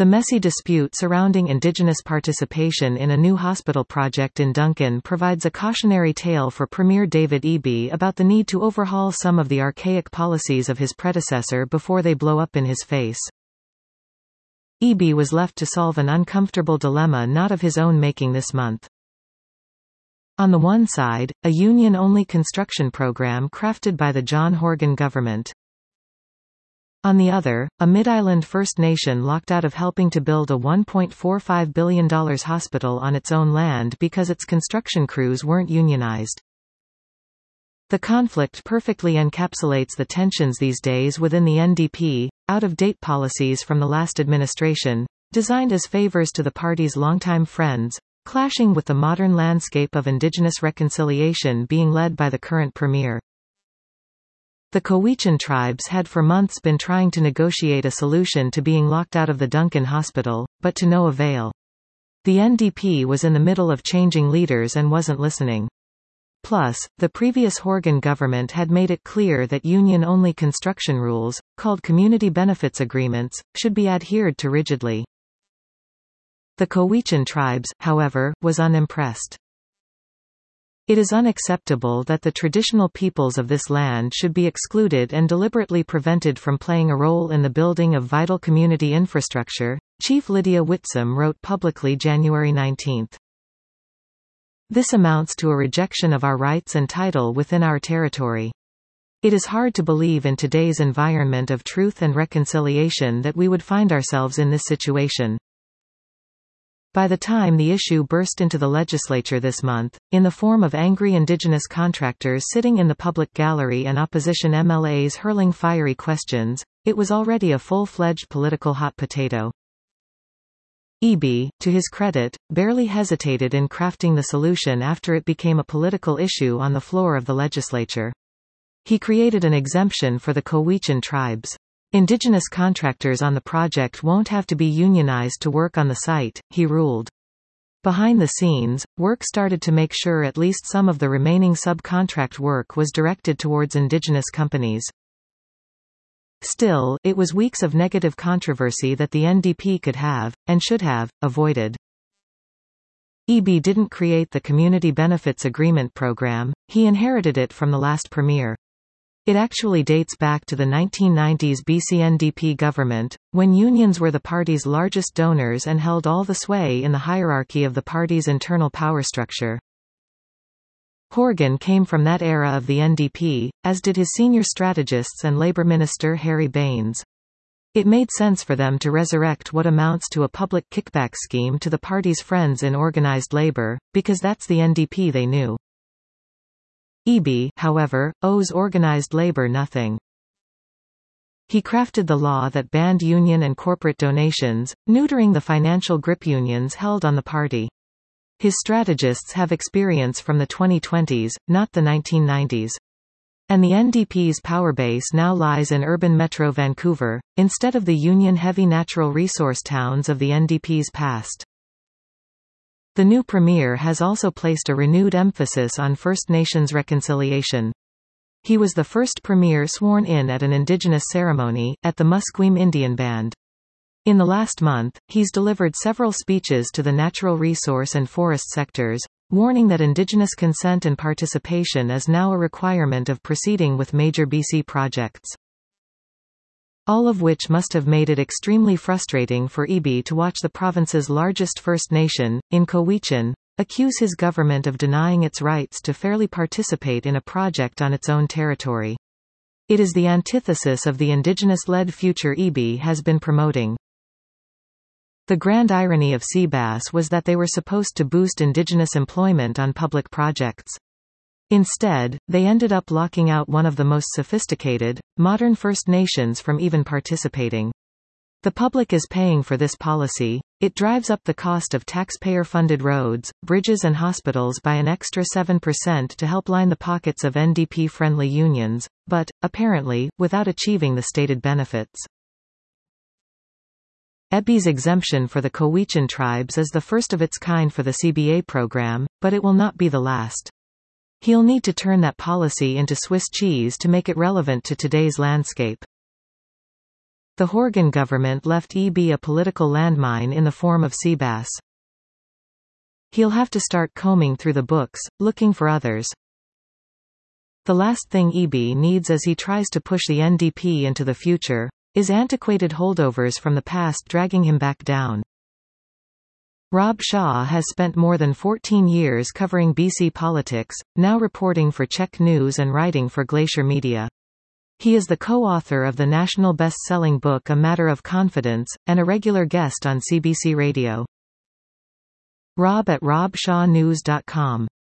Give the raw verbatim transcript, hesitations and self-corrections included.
The messy dispute surrounding Indigenous participation in a new hospital project in Duncan provides a cautionary tale for Premier David Eby about the need to overhaul some of the archaic policies of his predecessor before they blow up in his face. Eby was left to solve an uncomfortable dilemma not of his own making this month. On the one side, a union-only construction program crafted by the John Horgan government. On the other, a Mid-Island First Nation locked out of helping to build a one point four five billion dollar hospital on its own land because its construction crews weren't unionized. The conflict perfectly encapsulates the tensions these days within the N D P, out-of-date policies from the last administration, designed as favors to the party's longtime friends, clashing with the modern landscape of Indigenous reconciliation being led by the current premier. The Cowichan tribes had for months been trying to negotiate a solution to being locked out of the Duncan Hospital, but to no avail. The N D P was in the middle of changing leaders and wasn't listening. Plus, the previous Horgan government had made it clear that union-only construction rules, called community benefits agreements, should be adhered to rigidly. The Cowichan tribes, however, was unimpressed. It is unacceptable that the traditional peoples of this land should be excluded and deliberately prevented from playing a role in the building of vital community infrastructure, Chief Lydia Whitsom wrote publicly January nineteenth. This amounts to a rejection of our rights and title within our territory. It is hard to believe in today's environment of truth and reconciliation that we would find ourselves in this situation. By the time the issue burst into the legislature this month, in the form of angry Indigenous contractors sitting in the public gallery and opposition M L As hurling fiery questions, it was already a full-fledged political hot potato. Eby, to his credit, barely hesitated in crafting the solution after it became a political issue on the floor of the legislature. He created an exemption for the Cowichan tribes. Indigenous contractors on the project won't have to be unionized to work on the site, he ruled. Behind the scenes, work started to make sure at least some of the remaining subcontract work was directed towards Indigenous companies. Still, it was weeks of negative controversy that the N D P could have, and should have, avoided. Eby didn't create the Community Benefits Agreement program, he inherited it from the last premier. It actually dates back to the nineteen nineties B C N D P government, when unions were the party's largest donors and held all the sway in the hierarchy of the party's internal power structure. Horgan came from that era of the N D P, as did his senior strategists and Labour Minister Harry Baines. It made sense for them to resurrect what amounts to a public kickback scheme to the party's friends in organised labour, because that's the N D P they knew. Eby, however, owes organised labour nothing. He crafted the law that banned union and corporate donations, neutering the financial grip unions held on the party. His strategists have experience from the twenty twenties, not the nineteen nineties. And the N D P's power base now lies in urban Metro Vancouver, instead of the union-heavy natural resource towns of the N D P's past. The new premier has also placed a renewed emphasis on First Nations reconciliation. He was the first premier sworn in at an Indigenous ceremony, at the Musqueam Indian Band. In the last month, he's delivered several speeches to the natural resource and forest sectors, warning that Indigenous consent and participation is now a requirement of proceeding with major B C projects. All of which must have made it extremely frustrating for Eby to watch the province's largest First Nation, in Cowichan, accuse his government of denying its rights to fairly participate in a project on its own territory. It is the antithesis of the Indigenous-led future Eby has been promoting. The grand irony of C B A S was that they were supposed to boost Indigenous employment on public projects. Instead, they ended up locking out one of the most sophisticated, modern First Nations from even participating. The public is paying for this policy. It drives up the cost of taxpayer-funded roads, bridges and hospitals by an extra seven percent to help line the pockets of N D P-friendly unions, but, apparently, without achieving the stated benefits. Eby's exemption for the Cowichan tribes is the first of its kind for the C B A program, but it will not be the last. He'll need to turn that policy into Swiss cheese to make it relevant to today's landscape. The Horgan government left E B a political landmine in the form of Seabass. He'll have to start combing through the books, looking for others. The last thing E B needs as he tries to push the N D P into the future, is antiquated holdovers from the past dragging him back down. Rob Shaw has spent more than fourteen years covering B C politics, now reporting for Czech News and writing for Glacier Media. He is the co-author of the national best-selling book A Matter of Confidence, and a regular guest on C B C Radio. Rob at rob shaw news dot com